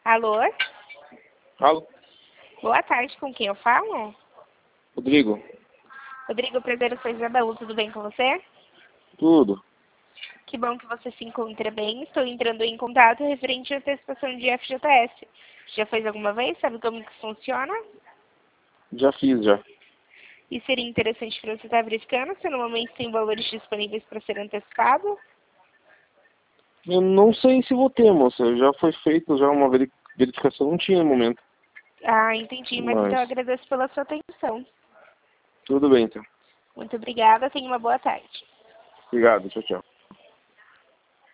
Alô? Alô? Boa tarde, com quem eu falo? Rodrigo? Rodrigo, prazer, eu sou Isabela, tudo bem com você? Tudo. Que bom que você se encontra bem. Estou entrando em contato referente à antecipação de FGTS. Já fez alguma vez? Sabe como que funciona? Já fiz, já. E seria interessante para você estar verificando se no momento tem valores disponíveis para ser antecipado? Eu não sei se vou ter, moça. Já foi feito já uma verificação, não tinha no momento. Ah, entendi, mas então eu Mas agradeço pela sua atenção. tudo bem, então. Muito obrigada, tenha uma boa tarde. Obrigado, tchau, tchau.